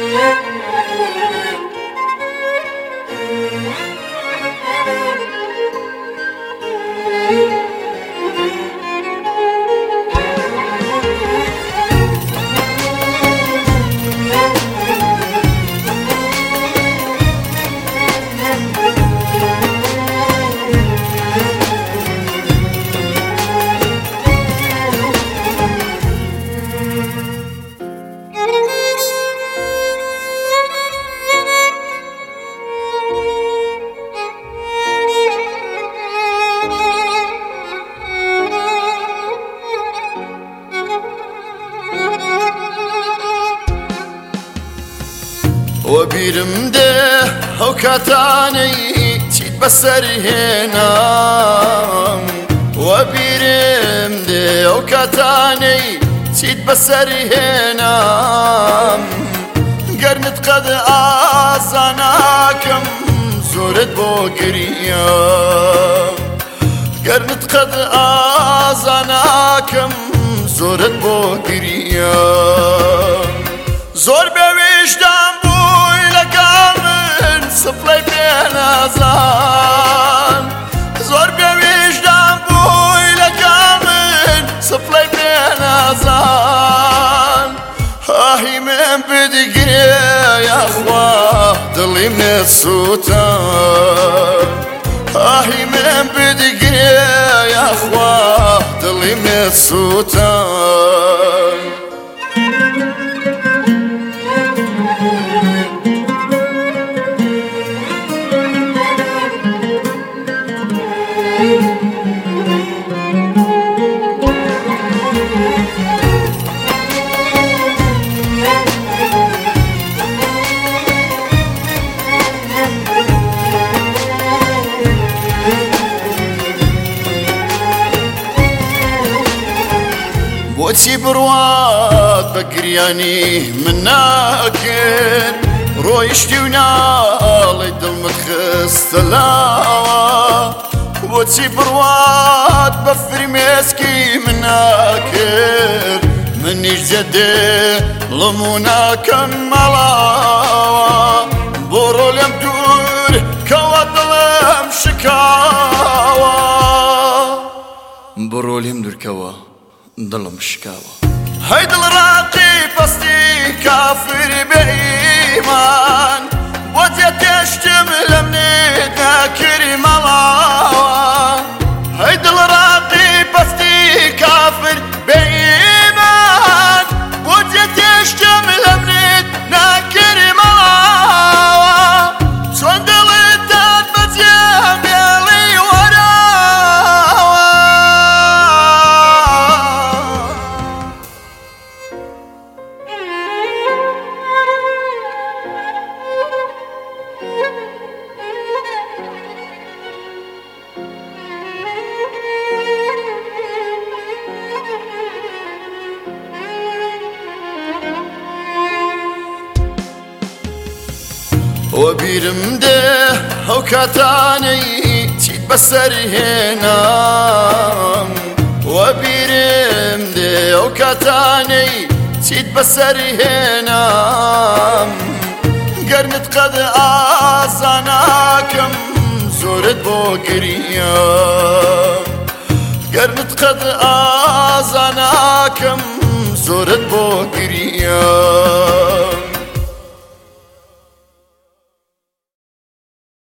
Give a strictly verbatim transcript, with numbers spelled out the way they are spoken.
وبيرمده هو كاتاني تيت بسر هنا وبيرمده هو كاتاني تيت بسر هنا قرنت قد آزاناكم زورت بوقريا قرنت قد آزاناكم زورت بوقريا زور بويشتان بوي لقامن سفلي بين آزان زور بويشتان بوي لقامن سفلي بين آزان هاهي من بدقري يا أخوة دلي من السوتان هاهي من بدقري يا أخوة دلي من السوتان بوتي برواد بقرياني من ناكر رويشتي ونالي دل متخص تلاوة بوتي برواد بفري مسكي من ناكر منيش جدي لمونا كملاوة برو لم دور كواد لم شكاوة برو لم دور كوا ظلم شكاوى هيد الراقي بستي كافر بإيمان وجت يشتم لمني ذاكر ملاوى هيد الراقي بستي كافر بإيمان وجت يشتم لمني ذاكر ملاوى صندلت المزيان يلي وراوى وبيرمده هو كاتاني تيت بسر هنا وبيرمده هو كاتاني تيت بسر هنا قرنت قد آزاناكم زورت بوقريا قرنت قد آزاناكم زورت بوقريا